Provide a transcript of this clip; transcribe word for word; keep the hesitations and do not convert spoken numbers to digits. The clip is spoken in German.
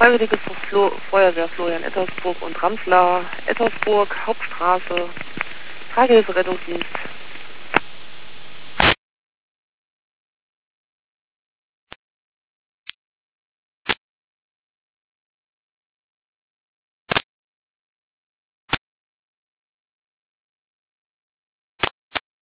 Freiwillige Flo Feuerwehr Florian Ettersburg und Ramsler, Ettersburg, Hauptstraße, Tragehilfe Rettungsdienst